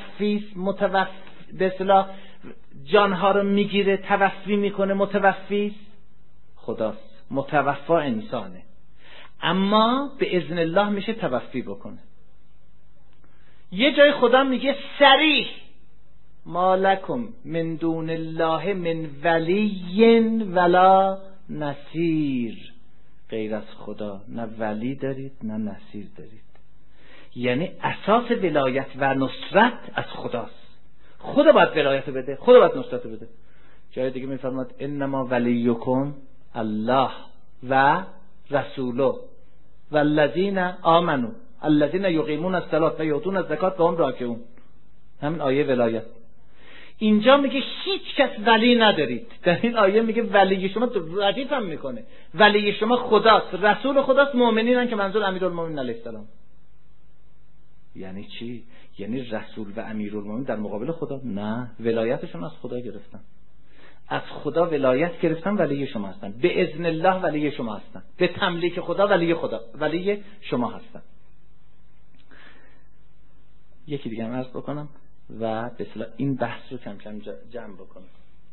به اصطلاح جانها رو میگیره، توفی میکنه، متوفی خداست، متوفا انسانه، اما به اذن الله میشه توفی بکنه. یه جای خدا میگه صریح ما لکم من دون الله من ولی ولا نصیر، غیر از خدا نه ولی دارید نه نصیر دارید. یعنی اساس ولایت و نصرت از خداست، خدا باید ولایت بده، خدا باید نصرت بده. جای دیگه میفرماد انما ولیکم الله و رسوله والذین آمنوا الذین یقیمون الصلاة و یؤتون الزکات و هم راکعون. همین آیه ولایت. اینجا میگه هیچ کس ولی ندارید، در این آیه میگه ولی شما، ردیف هم میکنه ولی شما خداست، رسول خداست، مؤمنینن که منظور امیرالمومنین علیه السلام. یعنی چی؟ یعنی رسول و امیرالمومنین در مقابل خدا؟ نه، ولایتشون از خدا گرفتن، از خدا ولایت گرفتن، ولی شما هستن، به اذن الله ولی شما هستن، به تملیک خدا ولی شما هستن. یکی دیگه هم عرض بکنم و به اصطلاح این بحث رو کم کم جمع بکنم.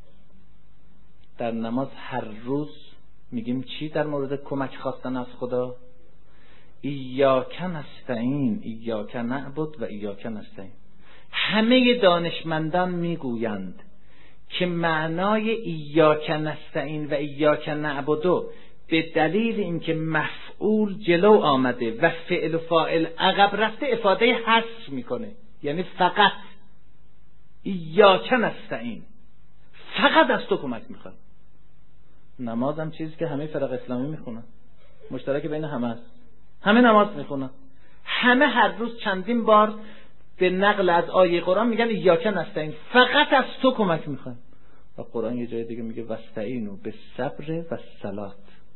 در نماز هر روز میگیم چی در مورد کمک خواستن از خدا؟ ایاک نستعین، ایاک نعبد و ایاک نستعین. همه دانشمندان میگویند که معنای ایاک نستعین و ایاک نعبد به دلیل اینکه مفعول جلو آمده و فعل و فاعل عقب رفته افاده حصر میکنه، یعنی فقط ایاک نستعین، فقط از تو کمک میخوام. نماز هم چیزی که همه فرق اسلامی میخونن، مشترک بین همه است، همه نماز میخونن، همه هر روز چندین بار به نقل از آیه قرآن میگن ایاک نستعین، فقط از تو کمک میخوام. و قرآن یه جای دیگه میگه واستعینوا بالصبر و الصلاة،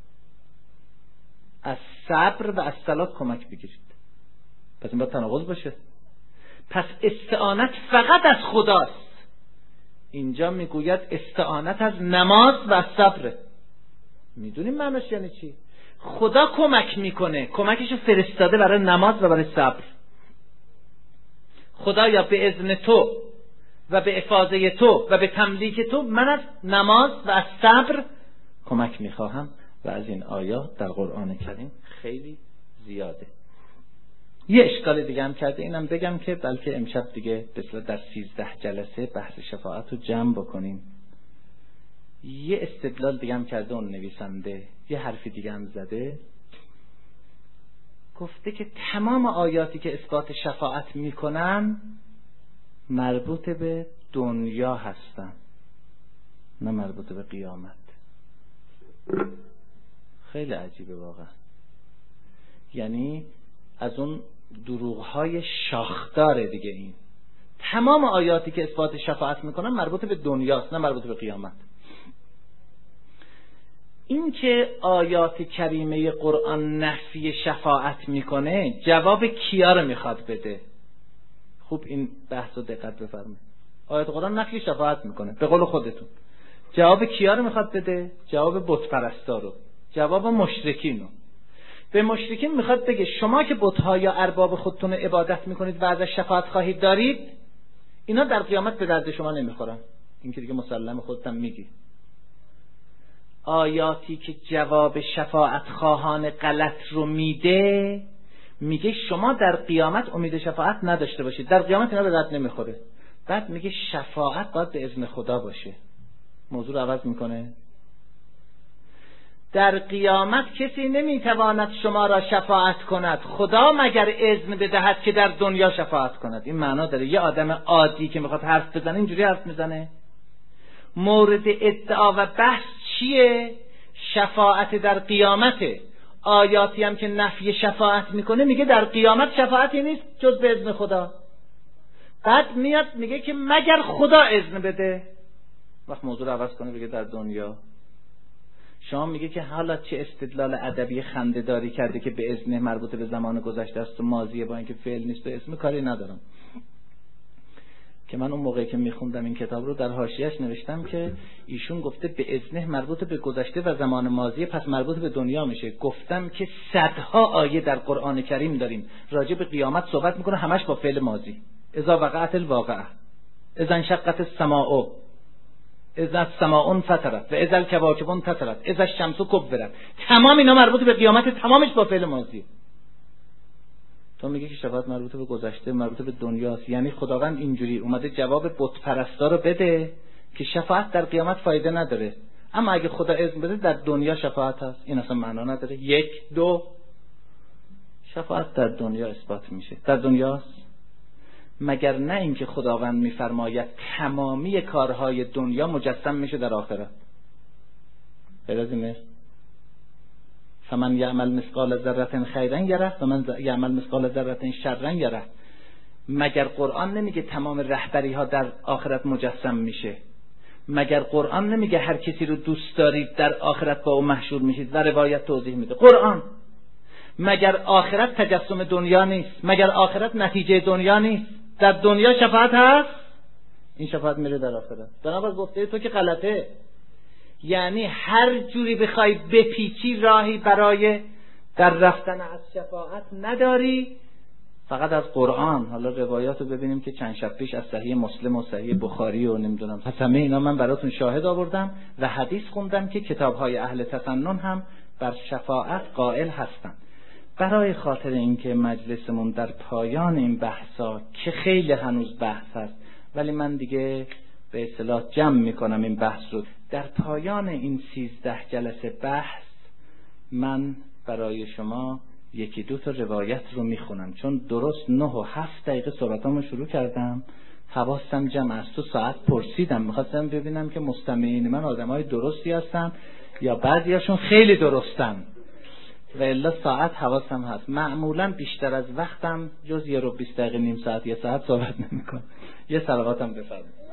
از صبر و از صلات کمک بگیرید. پس این باید تناقض باشه. پس استعانت فقط از خداست. اینجا میگوید استعانت از نماز و از صبر. میدونیم معنیش یعنی چی؟ خدا کمک میکنه، کمکشو فرستاده برای نماز و برای صبر. خدا یا به اذن تو و به افاضه تو و به تملیک تو من از نماز و از صبر کمک میخواهم. و از این آیات در قرآن کریم خیلی زیاده. یه اشکال دیگه هم کرده، اینم بگم که بلکه امشب دیگه در 13 جلسه بحث شفاعت رو جمع بکنیم. یه استدلال دیگه هم کرده اون نویسنده، یه حرفی دیگه هم زده، گفته که تمام آیاتی که اثبات شفاعت میکنن مربوط به دنیا هستن، نه مربوط به قیامت. خیلی عجیبه واقعا. یعنی از اون دروغ‌های شاخداره دیگه. این تمام آیاتی که اثبات شفاعت میکنن مربوط به دنیاست، نه مربوط به قیامت. این که آیات کریمه قرآن نفی شفاعت میکنه، جواب کیا رو میخواد بده؟ خوب این بحث رو دقت بفرمایید. آیات قرآن نفی شفاعت میکنه به قول خودتون. جواب کیا رو میخواد بده؟ جواب بت پرستا رو، جواب مشرکین رو. به مشرکین میخواد بگه شما که بت‌ها یا ارباب خودتون رو عبادت میکنید و ازش شفاعت خواهید دارید، اینا در قیامت به درد شما نمیخورن. این که دیگه مسلم خودتم میگی. آیاتی که جواب شفاعت خواهان غلط رو میده، میگه شما در قیامت امید شفاعت نداشته باشید، در قیامت اینا به درد نمیخوره. بعد میگه شفاعت باید به اذن خدا باشه. موضوع رو عوض میکنه. در قیامت کسی نمیتواند شما را شفاعت کند خدا مگر اذن بدهد که در دنیا شفاعت کند. این معنا داره. یه آدم عادی که میخواد حرف بزنه اینجوری حرف میزنه. مورد ادعا و بحث چیه؟ شفاعت در قیامته. آیاتی هم که نفی شفاعت میکنه میگه در قیامت شفاعتی نیست جز به اذن خدا. بعد میاد میگه که مگر خدا اذن بده. وقت موضوع رو عوض کنه بگه در دنیا. شما میگه که حالا چه استدلال ادبی خنده‌داری کرده که به اذن مربوط به زمان گذشته است و ماضیه با اینکه فعل نیست، به اسم کاری ندارم. که من اون موقعی که میخوندم این کتاب رو در حاشیه‌اش نوشتم که ایشون گفته به اذن مربوط به گذشته و زمان ماضیه، پس مربوط به دنیا میشه. گفتم که صدها آیه در قرآن کریم داریم راجع به قیامت صحبت میکنه، همش با فعل ماضی. اذا وقعت الواقعه، اذا انشقت السماء، اذا السماء انفطرت و اذا الکواکب انتثرت، اذا الشمس کورت. تمام اینا مربوط به قیامت، تمامش با فعل ماضی. تو میگی که شفاعت مربوط به گذشته، مربوط به دنیاست. یعنی خداوند اینجوری اومده جواب بت پرستا رو بده که شفاعت در قیامت فایده نداره، اما اگه خدا اذن بده در دنیا شفاعت هست. این اصلا معنا نداره. یک. دو، شفاعت در دنیا اثبات میشه. در دنیاست. مگر نه اینکه خداوند میفرماید تمامی کارهای دنیا مجسم میشه در آخرت. غیر از اینه فمن یعمل مثقال ذره خیرا یره و من یعمل مثقال ذره شرا یره. مگر قرآن نمیگه تمام رهبری ها در آخرت مجسم میشه؟ مگر قرآن نمیگه هر کسی رو دوست دارید در آخرت با او محشور میشید؟ و روایت توضیح میده. قرآن مگر آخرت تجسم دنیا نیست؟ مگر آخرت نتیجه دنیا نیست؟ در دنیا شفاعت هست، این شفاعت میره در آخرت. بنابراین گفته تو که غلطه. یعنی هر جوری بخوای بپیچی راهی برای در رفتن از شفاعت نداری، فقط از قرآن. حالا روایات رو ببینیم که چند شب پیش از صحیح مسلم و صحیح بخاری و نمیدونم، پس همه اینا من براتون شاهد آوردم و حدیث خوندم که کتاب‌های اهل تسنن هم بر شفاعت قائل هستند. برای خاطر اینکه مجلسمون در پایان این بحثا که خیلی هنوز بحث هست، ولی من دیگه به اصطلاح جمع میکنم این بحث رو، در پایان این 13 جلسه بحث من برای شما یکی دو تا روایت رو میخونم، چون درست 9 و 7 دقیقه صحبتامو شروع کردم، حواسم جمع است. تو ساعت پرسیدم، میخواستم ببینم که مستمعین من آدمای درستی هستن یا بعضیاشون خیلی درستن، و الا ساعت حواسم هست. معمولا بیشتر از وقتم جز یه رو 20 دقیقه نیم ساعت یه ساعت صحبت نمیکنم. یه صلواتم بفرمایید.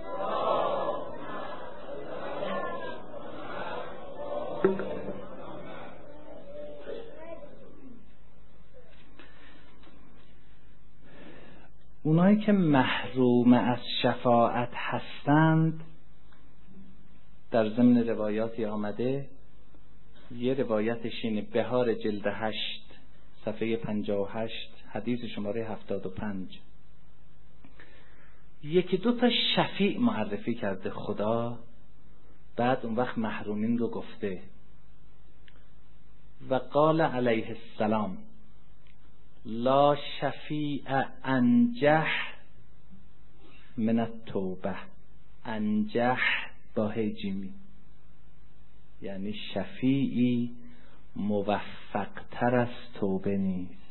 اونایی که محروم از شفاعت هستند، در ضمن روایاتی آمده، یه روایتش اینه، بهار جلد 8 صفحه 58 حدیث شماره 75. یکی دو تا شفیع معرفی کرده خدا، بعد اون وقت محرومین رو گفته. و قال علیه السلام لا شفیع انجح من التوبه. انجح با هیجیمی، یعنی شفیعی موفق تر از توبه نیست.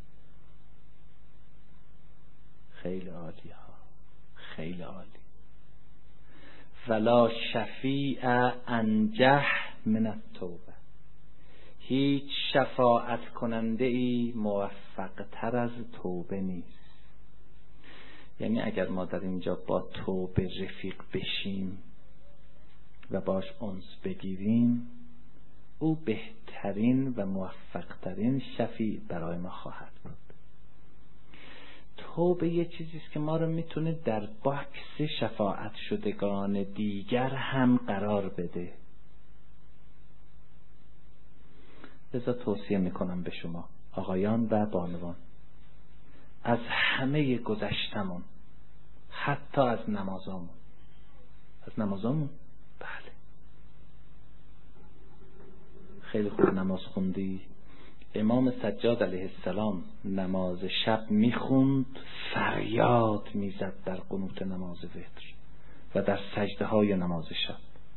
خیلی عالی ها، خیلی عالی. ولا شفیع انجح من التوبه. هیچ شفاعت کننده ای موفق تر از توبه نیست. یعنی اگر ما در اینجا با توبه رفیق بشیم و باش انس بگیریم، او بهترین و موفقترین شفیع برای ما خواهد بود. توبه یه چیزیست که ما رو میتونه در باکس شفاعت شدگان دیگر هم قرار بده. لذا توصیه میکنم به شما آقایان و بانوان، از همه گذشتمون، حتی از نمازامون بله خیلی خوب نماز خوندی. امام سجاد علیه السلام نماز شب میخوند، فریاد میزد در قنوت نماز وتر و در سجده های نماز شب.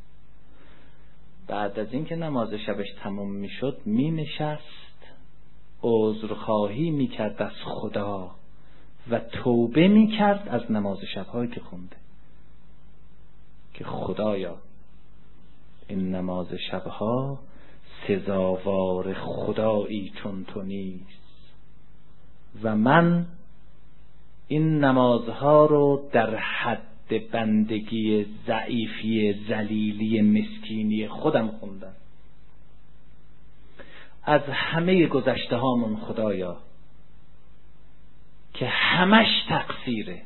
بعد از اینکه نماز شبش تموم میشد مینشست، عذرخواهی میکرد از خدا و توبه میکرد از نماز شبهایی که خونده که خدایا این نماز شبها سزاوار خدایی چون تو نیست و من این نمازها رو در حد بندگی ضعیفی ذلیلی مسکینی خودم خوندم. از همه گذشته هامون خدایا که همش تقصیره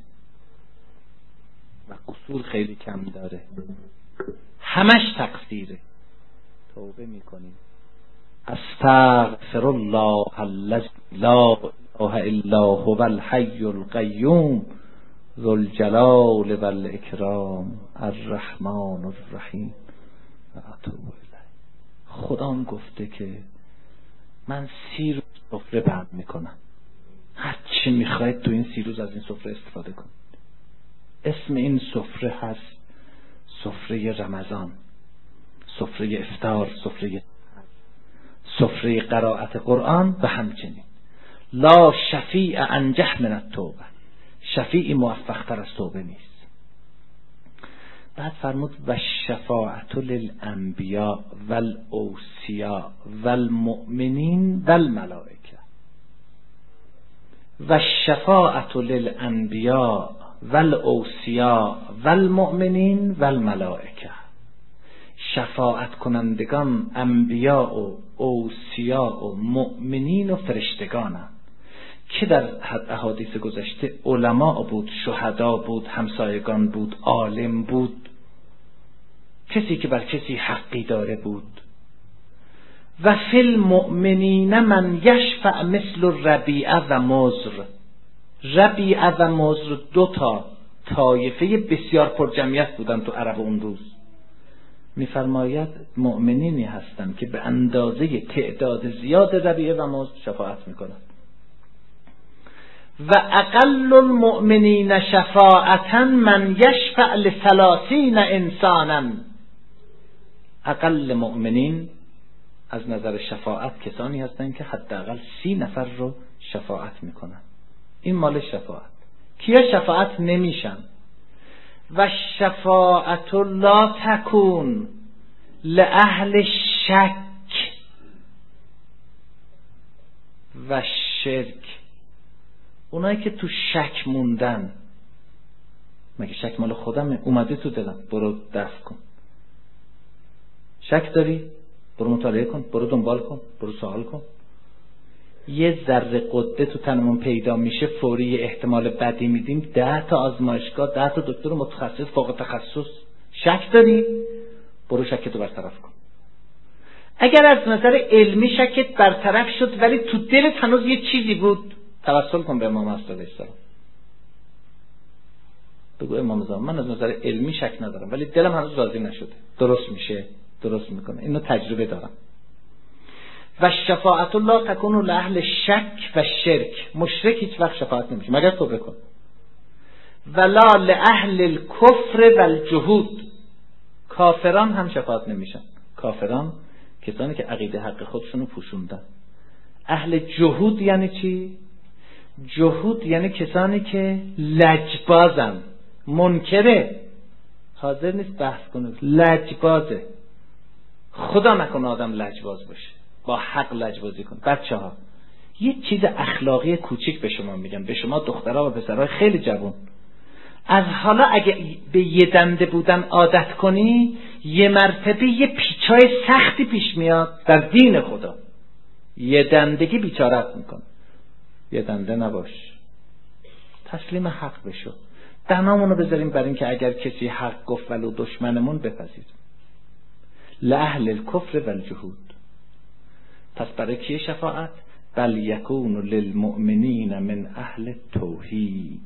و قصور خیلی کم داره، همش تقصیره، توبه میکنیم. استغفر الله الذی لا اله الا هو الحی القیوم ذو الجلال والاکرام الرحمن الرحیم و اتوب الیه. خدام گفته که من 30 روز سفره برد میکنم، هر چی میخواید تو این 30 روز از این سفره استفاده کنید. اسم این سفره هست سفره رمضان، سفره افطار، سفره قرائت قرآن و همچنین لا شفیع انجح من التوبه، شفیعی موفق تر از توبه نیست. بعد فرمود و شفاعت للانبیاء والاوصیاء والمؤمنین والملائکه، و شفاعت للانبیاء والاوصیاء والمؤمنین والملائکه، شفاعت کنندگان انبیاء و اوصیاء و مؤمنین و فرشتگانند که در احادیث گذشته علما بود، شهدا بود، همسایگان بود، عالم بود، کسی که بر کسی حقی داره بود. و فی المؤمنین من یشفع مثل ربیعه و مزر. ربیعه و مزر 2 طایفه بسیار پر جمعیت بودن تو عرب اون روز. میفرماید مؤمنینی هستند که به اندازه تعداد زیاد ربیعه و مزر شفاعت میکنند. و اقل المؤمنین شفاعتا من یشفع ل30 انسانا. اقل مؤمنین از نظر شفاعت کسانی هستند که حداقل 30 نفر رو شفاعت میکنن. این مال شفاعت. کیا شفاعت نمیشن؟ و شفاعت لا تکون لأهل شک و شرک. اونایی که تو شک موندن، مگه شک مال خودمه؟ اومده تو دلم، برو دفع کن. شک داری؟ برو مطالعه کن، برو دنبال کن، برو سوال کن. یه ذره قده تو تنمون پیدا میشه، فوری احتمال بدی میدیم، 10 تا آزمایشگاه، 10 تا دکتر متخصص فوق تخصص. شک داری؟ برو شکتو برطرف کن. اگر از نظر علمی شکت برطرف شد ولی تو دلت هنوز یه چیزی بود، توسل کن به امام علیه السلام. بگو امام زمان من از نظر علمی شک ندارم ولی دلم هنوز راضی نشده، درست میشه، درست میکنه، اینو تجربه دارم. و شفاعت الله تکون لأهل شک و شرک. مشرک هیچ وقت شفاعت نمیشه مگر توبه کن. ولا لأهل الکفر و الجحود. کافران هم شفاعت نمیشن. کافران کسانی که عقیده حق خودشونو پوشوندن. اهل جحود یعنی چی؟ جحود یعنی کسانی که لجبازن، منکره، حاضر نیست بحث کنه، لجبازه. خدا نکنه آدم لجباز باشه، با حق لجبازی کنه. بچه‌ها یه چیز اخلاقی کوچیک به شما میگم، به شما دخترها و پسرها خیلی جوان، از حالا اگه به یه دنده بودن عادت کنی، یه مرتبه یه پیچای سختی پیش میاد در دین خدا. یه دندگی بیچارت میکنه. یه دنده نباش، تسلیم حق بشو، دهنامونو بذاریم برای اینکه اگر کسی حق گفت ولو دشمنمون بپذیر. لأهل الکفر والجحود. پس برای کی شفاعت؟ بل یکون للمؤمنین من اهل توحید.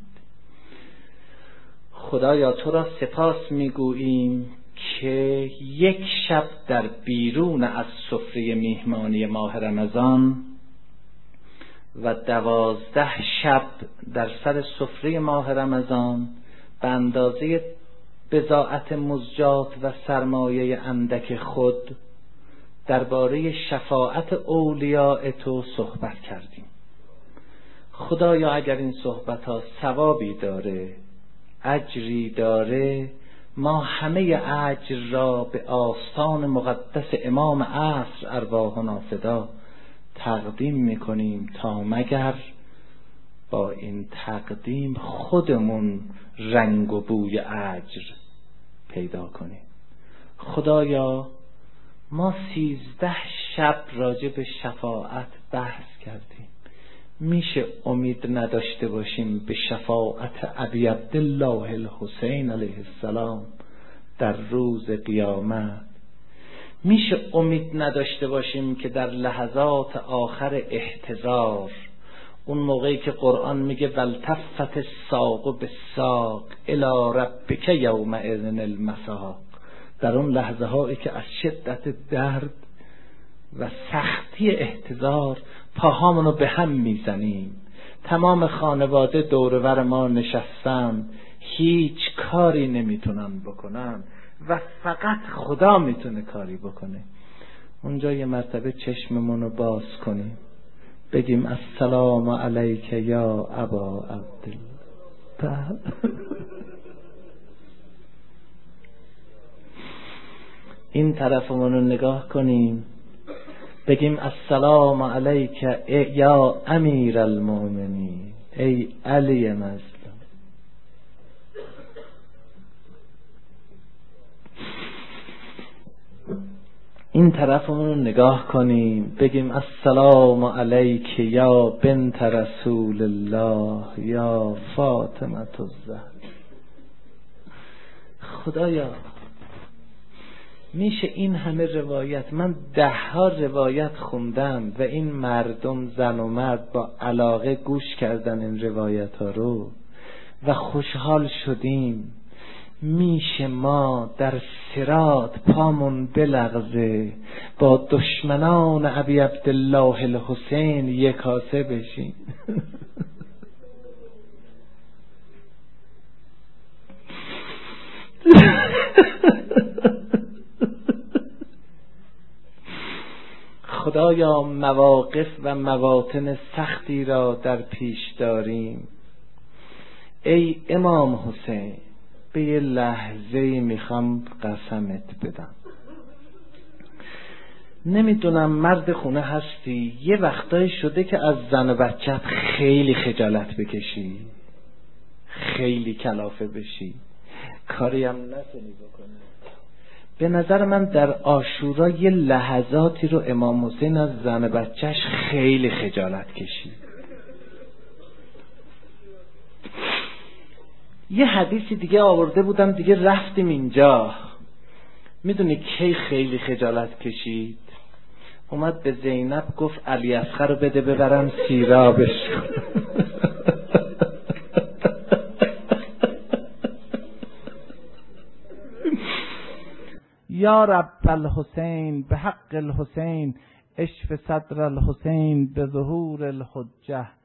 خدایا تو را سپاس میگوییم که یک شب در بیرون از سفره میهمانی ماه رمضان و 12 شب در سر سفره ماه رمضان به اندازه بضاعت مزجات و سرمایه اندک خود درباره شفاعت اولیاء تو صحبت کردیم. خدایا اگر این صحبت ها ثوابی داره، اجری داره، ما همه اجر را به آستان مقدس امام عصر ارواحنا فدا تقدیم میکنیم تا مگر با این تقدیم خودمون رنگ و بوی اجر پیدا کنیم. خدایا ما 13 شب راجع به شفاعت بحث کردیم، میشه امید نداشته باشیم به شفاعت ابی عبدالله الحسین علیه السلام در روز قیامت؟ میشه امید نداشته باشیم که در لحظات آخر احتضار، اون موقعی که قرآن میگه والتفت الساق بالساق الی ربک یومئذ المساق، در اون لحظه هایی که از شدت درد و سختی احتضار پاهامونو به هم میزنیم، تمام خانواده دورور ما نشستن، هیچ کاری نمیتونن بکنن و فقط خدا میتونه کاری بکنه. اونجا یه مرتبه چشممونو باز کنیم، بگیم السلام علیک یا ابا عبدالله. این طرفمونو نگاه کنیم، بگیم السلام علیک یا امیر المؤمنین، ای علی مظلوم. این طرفمون رو نگاه کنیم، بگیم السلام علیک یا بنت رسول الله یا فاطمه الزهرا. خدایا میشه این همه روایت، من 10 روایت خوندم و این مردم زن و مرد با علاقه گوش کردن این روایت ها رو و خوشحال شدیم. میشه ما در صراط پامون بلغزه با دشمنان ابی عبدالله الحسین یکاسه بشیم؟ خدایا مواقف و مواطن سختی را در پیش داریم. ای امام حسین، به یه لحظه میخوام قسمت بدم، نمیدونم مرد خونه هستی، یه وقتایی شده که از زن و بچت خیلی خجالت بکشی، خیلی کلافه بشی، کاری هم نتونی بکنی. به نظر من در عاشورا یه لحظاتی رو امام حسین از زن و بچهش خیلی خجالت کشید. یه حدیثی دیگه آورده بودم دیگه رفتیم اینجا. میدونی کی خیلی خجالت کشید؟ اومد به زینب گفت علی اصغر رو بده ببرم سیرابش کنم. یا رب الحسین به حق الحسین اشف صدر الحسین به ظهور الحجه